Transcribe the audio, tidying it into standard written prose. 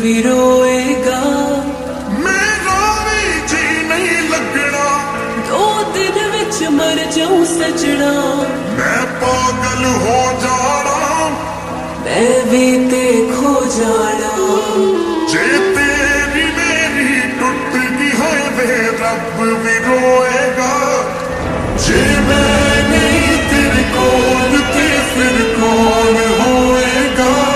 भी रोएगा, मेरा भी जी नहीं लगना, 2 दिन विच मर जाऊं सजना। मैं पागल हो जाना, मैं भी ते खो जाना। जे तेरी मेरी टूट गई है वे रब भी रोएगा, जे